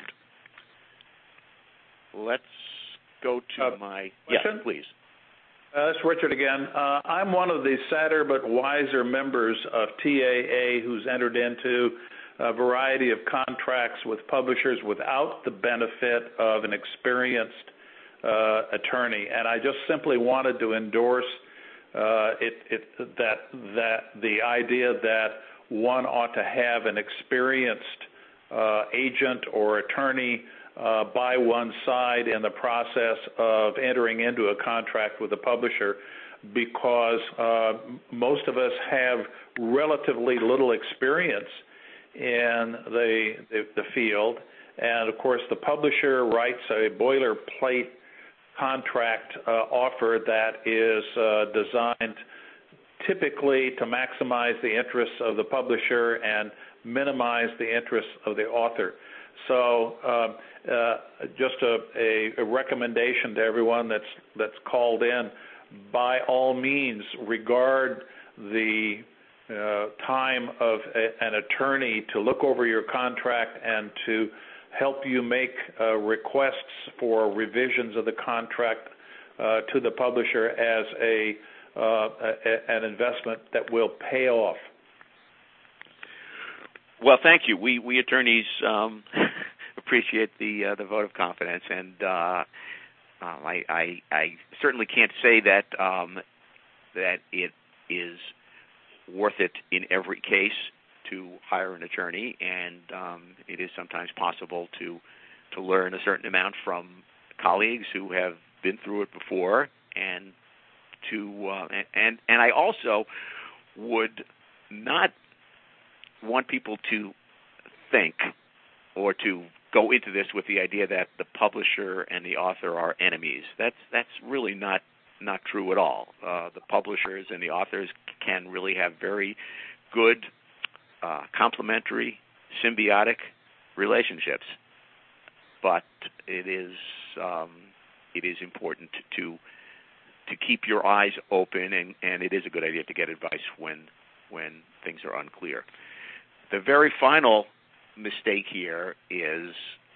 Let's go to uh, my... Question? Yes, please. Uh, it's Richard again. Uh, I'm one of the sadder but wiser members of T A A who's entered into a variety of contracts with publishers without the benefit of an experienced uh, attorney, and I just simply wanted to endorse uh, it, it, that that the idea that one ought to have an experienced uh, agent or attorney Uh, by one's side in the process of entering into a contract with a publisher, because uh, most of us have relatively little experience in the, the, the field, and of course the publisher writes a boilerplate contract uh, offer that is uh, designed typically to maximize the interests of the publisher and minimize the interests of the author. So uh, uh, just a, a, a recommendation to everyone that's that's called in, by all means, regard the uh, time of a, an attorney to look over your contract and to help you make uh, requests for revisions of the contract uh, to the publisher as a, uh, a an investment that will pay off. Well, thank you. We we attorneys um, appreciate the uh, the vote of confidence, and uh, Um, I, I I certainly can't say that um, that it is worth it in every case to hire an attorney, and um, it is sometimes possible to to learn a certain amount from colleagues who have been through it before, and to uh, and and I also would not want people to think or to go into this with the idea that the publisher and the author are enemies. That's that's really not not true at all. Uh, the publishers and the authors can really have very good, uh, complementary, symbiotic relationships. But it is um, it is important to to keep your eyes open, and, and it is a good idea to get advice when when things are unclear. The very final mistake here is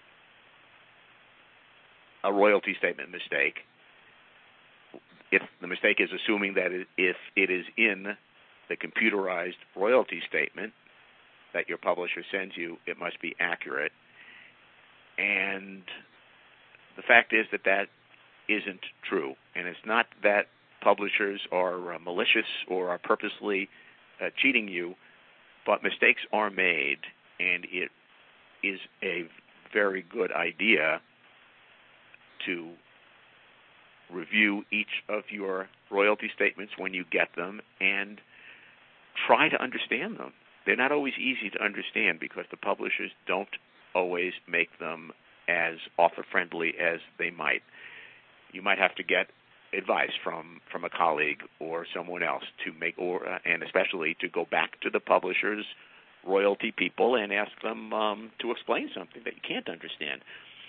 a royalty statement mistake. If the mistake is assuming that it, if it is in the computerized royalty statement that your publisher sends you, it must be accurate. And the fact is that that isn't true. And it's not that publishers are uh, malicious or are purposely uh, cheating you, but mistakes are made, and it is a very good idea to review each of your royalty statements when you get them and try to understand them. They're not always easy to understand because the publishers don't always make them as author-friendly as they might. You might have to get advice from, from a colleague or someone else to make, or uh, and especially to go back to the publishers, royalty people, and ask them um, to explain something that you can't understand.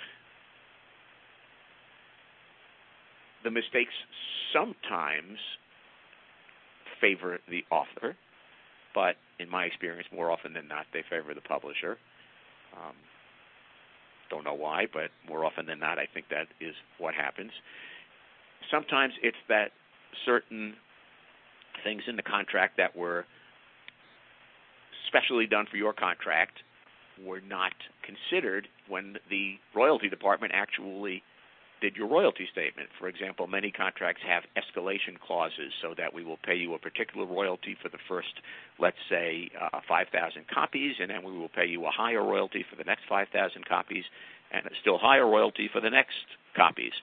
The mistakes sometimes favor the author, but in my experience, more often than not, they favor the publisher. Um, don't know why, but more often than not, I think that is what happens. Sometimes it's that certain things in the contract that were specially done for your contract were not considered when the royalty department actually did your royalty statement. For example, many contracts have escalation clauses so that we will pay you a particular royalty for the first, let's say, uh, five thousand copies, and then we will pay you a higher royalty for the next five thousand copies, and a still higher royalty for the next copies.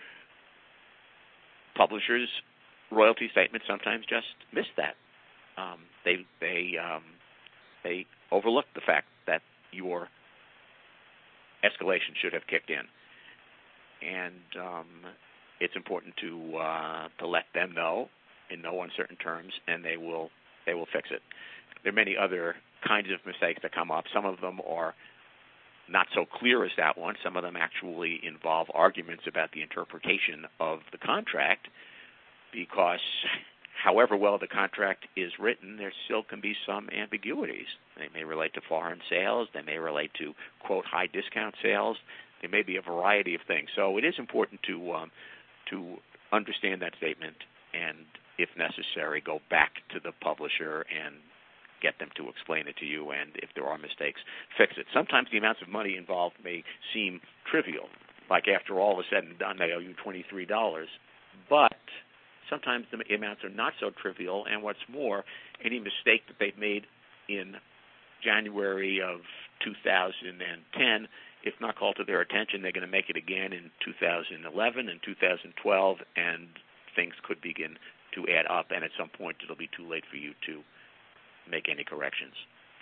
Publishers' royalty statements sometimes just miss that. Um, they they um, they overlook the fact that your escalation should have kicked in. And um, it's important to uh, to let them know in no uncertain terms, and they will they will fix it. There are many other kinds of mistakes that come up. Some of them are not so clear as that one. Some of them actually involve arguments about the interpretation of the contract, because however well the contract is written, there still can be some ambiguities. They may relate to foreign sales. They may relate to, quote, high discount sales. There may be a variety of things. So it is important to um, to understand that statement and, if necessary, go back to the publisher and get them to explain it to you, and if there are mistakes, fix it. Sometimes the amounts of money involved may seem trivial, like after all is said and done, they owe you twenty-three dollars. But sometimes the amounts are not so trivial, and what's more, any mistake that they've made in January of two thousand ten, if not called to their attention, they're going to make it again in two thousand eleven and two thousand twelve, and things could begin to add up, and at some point it'll be too late for you to make any corrections.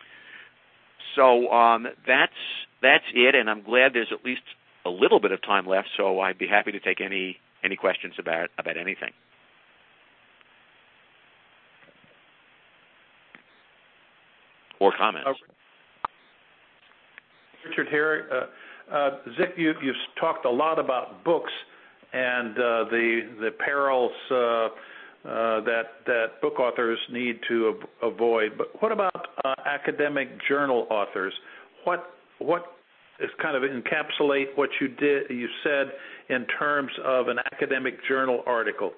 So um, that's that's it, and I'm glad there's at least a little bit of time left, so I'd be happy to take any any questions about, about anything. Or comments. Uh, Richard here. Uh, uh, Zick, you, you've talked a lot about books and uh, the the perils uh, uh, that that book authors need to av- avoid. But what about uh, academic journal authors? What what is kind of encapsulate what you did you said in terms of an academic journal article?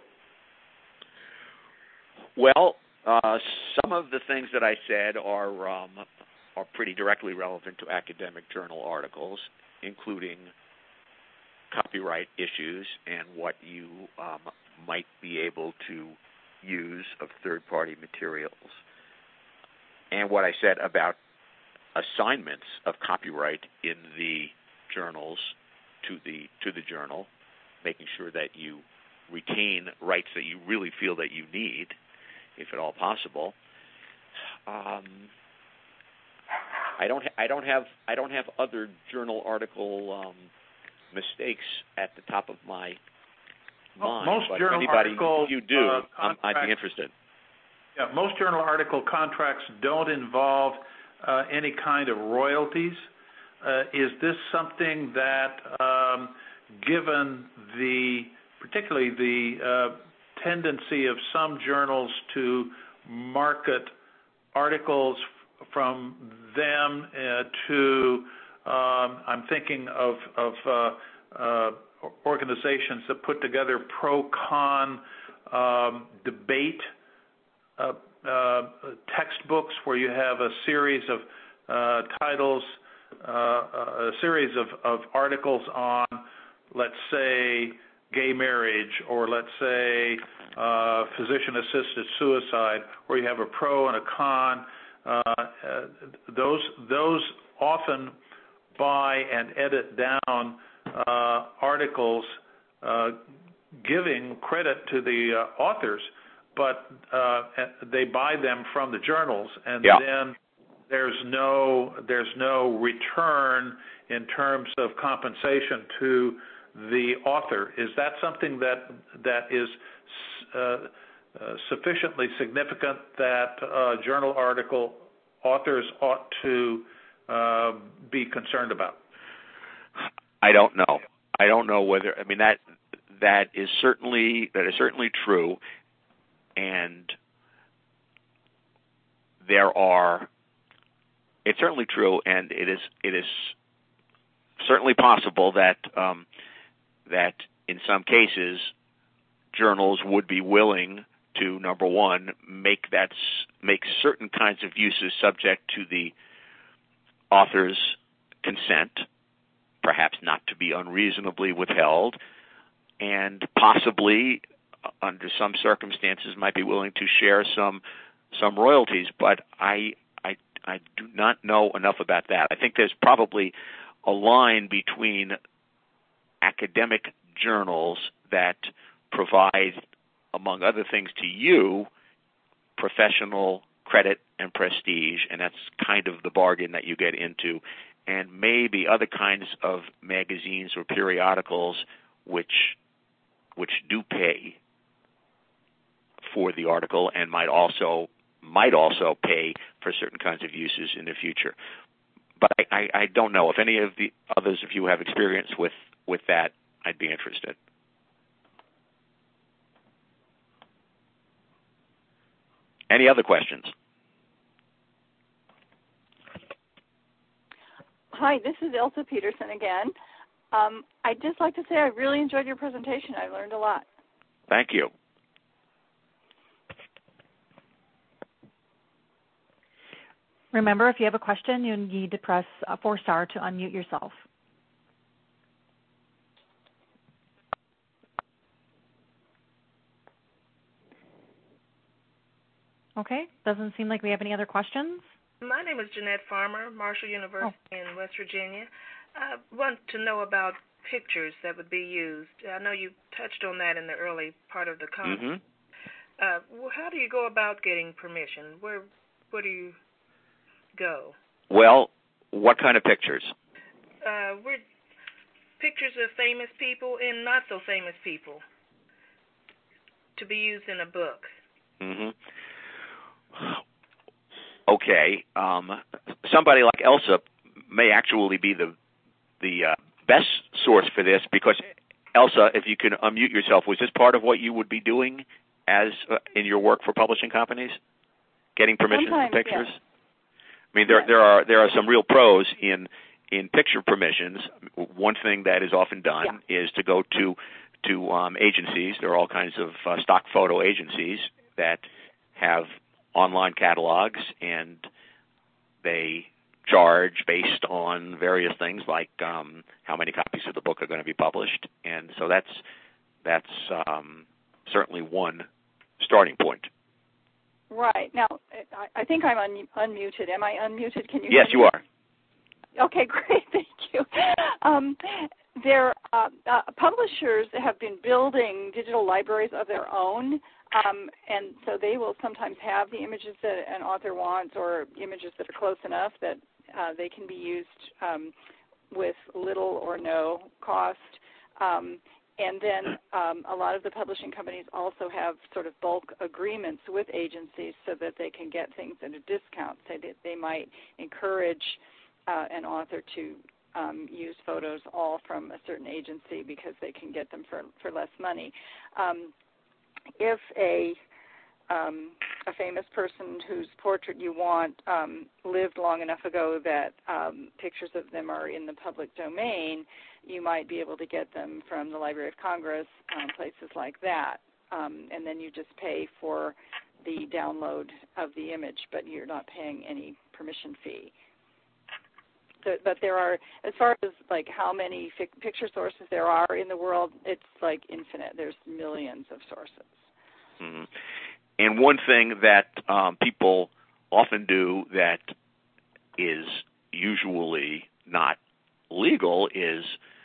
Well, uh, some of the things that I said are um, are pretty directly relevant to academic journal articles, including copyright issues and what you um, might be able to use of third-party materials. And what I said about assignments of copyright in the journals to the to the journal, making sure that you retain rights that you really feel that you need, if at all possible. Um, I don't. Ha- I don't have. I don't have other journal article um, mistakes at the top of my mind. Most but journal if anybody, article, if you do, uh, um, I'd be interested. Yeah, most journal article contracts don't involve uh, any kind of royalties. Uh, is this something that, um, given the, particularly the uh, tendency of some journals to market articles f- from them uh, to, um, I'm thinking of, of uh, uh, organizations that put together pro-con um, debate Uh, uh, textbooks where you have a series of uh, titles, uh, a series of, of articles on, let's say, gay marriage, or let's say uh, physician-assisted suicide, where you have a pro and a con. Uh, uh, those those often buy and edit down uh, articles, uh, giving credit to the uh, authors, but uh, they buy them from the journals, and yeah. then there's no there's no return in terms of compensation to the author. Is that something that that is uh, uh, sufficiently significant that uh, journal article authors ought to uh, be concerned about? I don't know. I don't know whether. I mean, that that is certainly that is certainly true. And there are, it's certainly true, and it is it is certainly possible that um, that in some cases journals would be willing to, number one, make that make certain kinds of uses subject to the author's consent, perhaps not to be unreasonably withheld, and possibly, under some circumstances, might be willing to share some some royalties, but I, I I do not know enough about that. I think there's probably a line between academic journals that provide, among other things to you, professional credit and prestige, and that's kind of the bargain that you get into, and maybe other kinds of magazines or periodicals which which do pay for the article and might also might also pay for certain kinds of uses in the future. But I, I, I don't know. If any of the others of you have experience with, with that, I'd be interested. Any other questions? Hi, this is Elsa Peterson again. Um, I'd just like to say I really enjoyed your presentation. I learned a lot. Thank you. Remember, if you have a question, you need to press four star to unmute yourself. Okay, doesn't seem like we have any other questions. My name is Jeanette Farmer, Marshall University oh. in West Virginia. I want to know about pictures that would be used. I know you touched on that in the early part of the conference. Mm-hmm. Uh, well, how do you go about getting permission? Where, where do you go? Well, what kind of pictures? Uh, we're pictures of famous people and not so famous people to be used in a book. Mm-hmm. Okay. Um, somebody like Elsa may actually be the the uh, best source for this, because Elsa, if you can unmute yourself, was this part of what you would be doing as uh, in your work for publishing companies, getting permission Sometimes, for pictures? Yeah. I mean, there there are there are some real pros in in picture permissions. One thing that is often done yeah. is to go to to um, agencies. There are all kinds of uh, stock photo agencies that have online catalogs, and they charge based on various things like um, how many copies of the book are going to be published, and so that's that's um, certainly one starting point. Right. Now, I think I'm un- unmuted. Am I unmuted? Can you? Yes, you are. Okay, great. Thank you. Um, their uh, uh, publishers have been building digital libraries of their own, um, and so they will sometimes have the images that an author wants or images that are close enough that uh, they can be used um, with little or no cost. Um, and then um, a lot of the publishing companies also have sort of bulk agreements with agencies so that they can get things at a discount. So that they might encourage uh, an author to um, use photos all from a certain agency because they can get them for, for less money. Um, if a um, a famous person whose portrait you want um, lived long enough ago that um, pictures of them are in the public domain, you might be able to get them from the Library of Congress, um, places like that, um, and then you just pay for the download of the image, but you're not paying any permission fee. So, but there are, as far as like how many fi- picture sources there are in the world, it's like infinite. There's millions of sources. Mm-hmm. And one thing that um, people often do that is usually not legal is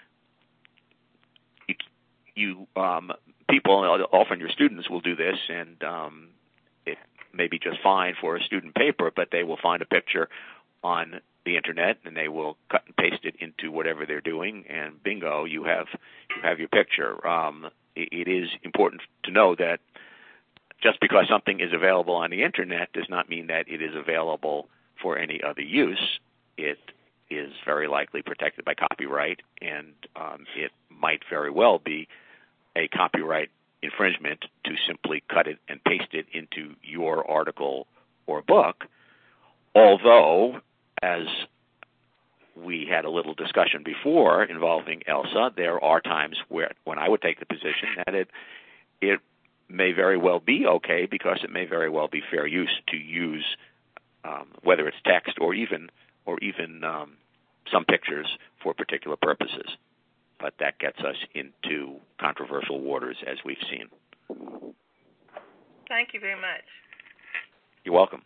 you, you um, people, often your students will do this, and um, it may be just fine for a student paper, but they will find a picture on the internet and they will cut and paste it into whatever they're doing, and bingo, you have you have your picture. Um, it, it is important to know that just because something is available on the internet does not mean that it is available for any other use. It is very likely protected by copyright, and um, it might very well be a copyright infringement to simply cut it and paste it into your article or book, although, as we had a little discussion before involving ELSA, there are times where when I would take the position that it it may very well be okay because it may very well be fair use to use um, whether it's text or even or even um, some pictures for particular purposes. But that gets us into controversial waters, as we've seen. Thank you very much. You're welcome.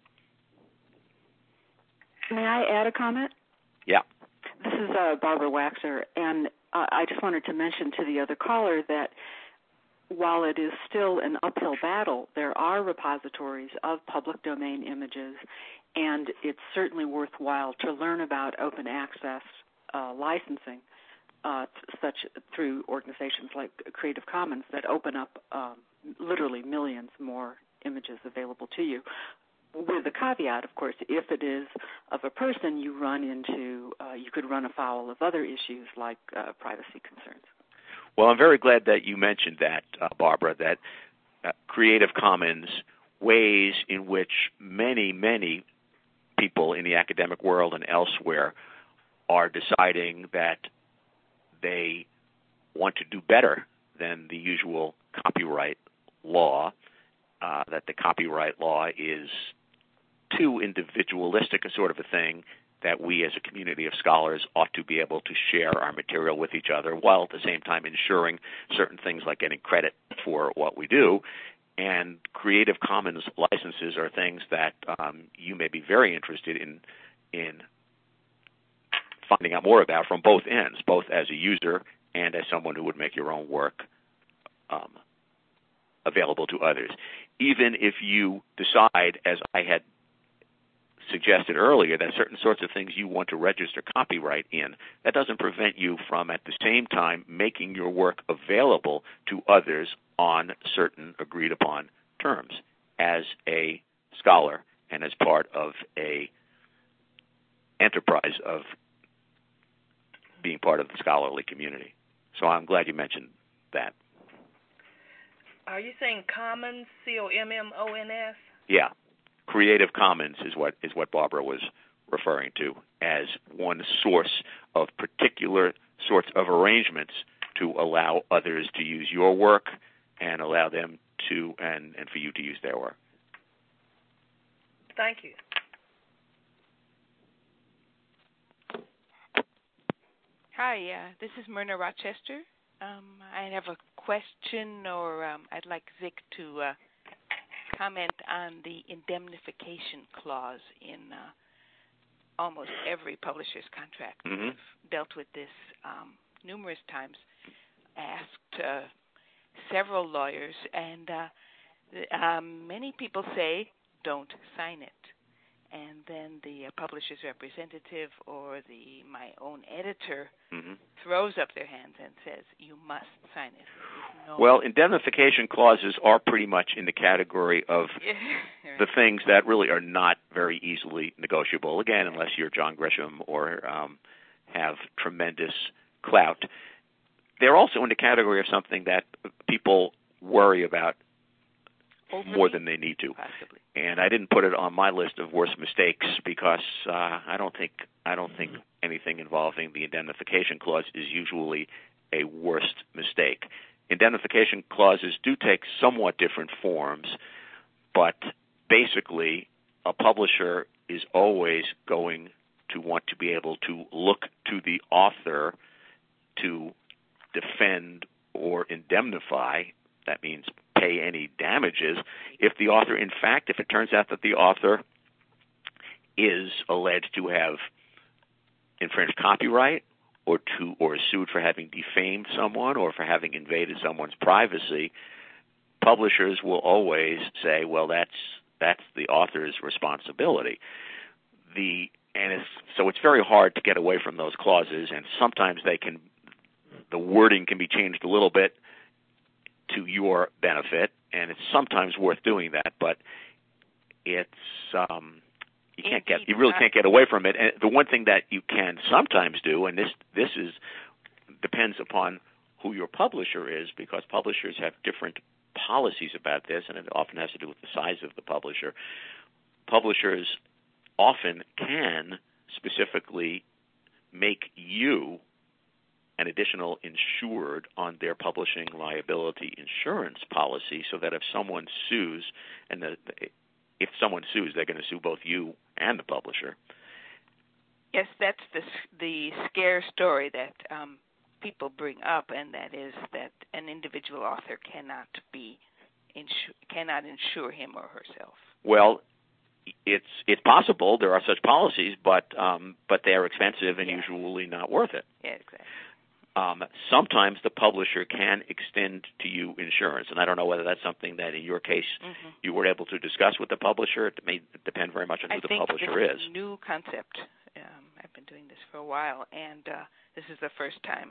May I add a comment? Yeah. This is uh, Barbara Waxer, and uh, I just wanted to mention to the other caller that while it is still an uphill battle, there are repositories of public domain images, and it's certainly worthwhile to learn about open access uh, licensing, uh, such through organizations like Creative Commons that open up um, literally millions more images available to you. With the caveat, of course, if it is of a person, you run into, uh, you could run afoul of other issues like uh, privacy concerns. Well, I'm very glad that you mentioned that, uh, Barbara, that uh, Creative Commons, ways in which many, many people in the academic world and elsewhere are deciding that they want to do better than the usual copyright law, uh, that the copyright law is too individualistic a sort of a thing, that we as a community of scholars ought to be able to share our material with each other while at the same time ensuring certain things like getting credit for what we do. And Creative Commons licenses are things that um, you may be very interested in in finding out more about from both ends, both as a user and as someone who would make your own work um, available to others. Even if you decide, as I had suggested earlier, that certain sorts of things you want to register copyright in, that doesn't prevent you from at the same time making your work available to others on certain agreed upon terms as a scholar and as part of a enterprise of being part of the scholarly community. So I'm glad you mentioned that. Are you saying Commons, C O M M O N S? Yeah. Creative Commons is what is what Barbara was referring to as one source of particular sorts of arrangements to allow others to use your work and allow them to and, and for you to use their work. Thank you. Hi, uh, this is Myrna Rochester. Um, I have a question, or um, I'd like Zick to uh, comment on the indemnification clause in uh, almost every publisher's contract. Mm-hmm. I've dealt with this um, numerous times, asked uh, several lawyers, and uh, um, many people say, don't sign it. And then the uh, publisher's representative or the my own editor mm-hmm. throws up their hands and says, you must sign it. No well, indemnification clauses are pretty much in the category of right. the things that really are not very easily negotiable, again, unless you're John Grisham or um, have tremendous clout. They're also in the category of something that people worry about Overly? more than they need to. Possibly. And I didn't put it on my list of worst mistakes because uh, I don't think I don't think anything involving the indemnification clause is usually a worst mistake. Indemnification clauses do take somewhat different forms, but basically a publisher is always going to want to be able to look to the author to defend or indemnify. That means pay any damages if the author, in fact, if it turns out that the author is alleged to have infringed copyright or to or is sued for having defamed someone or for having invaded someone's privacy, publishers will always say, well, that's that's the author's responsibility. The and it's, so it's very hard to get away from those clauses, and sometimes they can the wording can be changed a little bit to your benefit, and it's sometimes worth doing that, but it's um, you can't get you really can't get away from it. And the one thing that you can sometimes do, and this this is depends upon who your publisher is, because publishers have different policies about this, and it often has to do with the size of the publisher. Publishers often can specifically make you an additional insured on their publishing liability insurance policy, so that if someone sues, and the, if someone sues, they're going to sue both you and the publisher. Yes, that's the the scare story that um, people bring up, and that is that an individual author cannot be insu- cannot insure him or herself. Well, it's it's possible there are such policies, but um, but they are expensive and yeah. usually not worth it. Yeah, exactly. Um, sometimes the publisher can extend to you insurance, and I don't know whether that's something that in your case mm-hmm. you were able to discuss with the publisher. It may depend very much on who I the think publisher this is. is a new concept. Um, I've been doing this for a while, and uh, this is the first time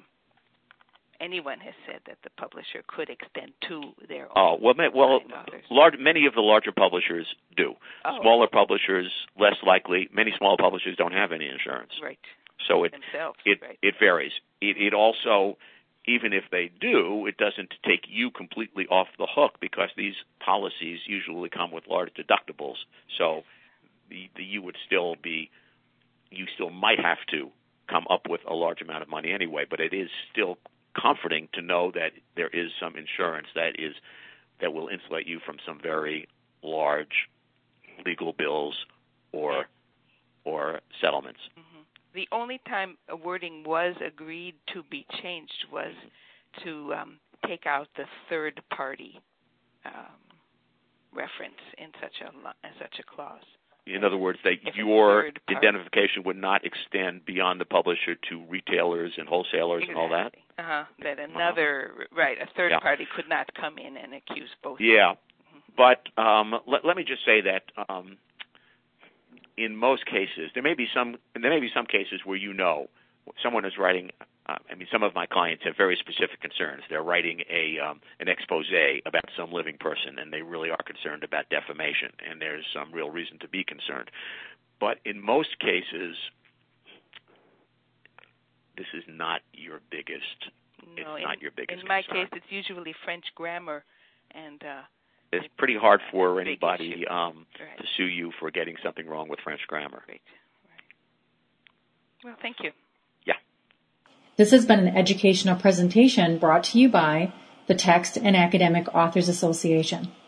anyone has said that the publisher could extend to their oh, own well, well, authors. large, many of the larger publishers do. Oh. Smaller publishers, less likely. Many small publishers don't have any insurance. Right. So it Themselves, it right. it varies. It, it also, even if they do, it doesn't take you completely off the hook, because these policies usually come with large deductibles. So the, the you would still be, you still might have to come up with a large amount of money anyway. But it is still comforting to know that there is some insurance that is that will insulate you from some very large legal bills or yeah. or settlements. Mm-hmm. The only time a wording was agreed to be changed was to um, take out the third party um, reference in such a in such a clause. In other words, that if your identification would not extend beyond the publisher to retailers and wholesalers exactly. and all that. Uh-huh. That another uh-huh. right, a third yeah. party could not come in and accuse both. Yeah, mm-hmm. but um, let, let me just say that. Um, In most cases, there may be some. There may be some cases where you know someone is writing. Uh, I mean, some of my clients have very specific concerns. They're writing a um, an expose about some living person, and they really are concerned about defamation, and there's some real reason to be concerned. But in most cases, this is not your biggest. No, it's in, not your biggest. In my concern. case, it's usually French grammar, and. Uh, It's pretty hard for anybody um, right. to sue you for getting something wrong with French grammar. Right. Right. Well, thank you. Yeah. This has been an educational presentation brought to you by the Text and Academic Authors Association.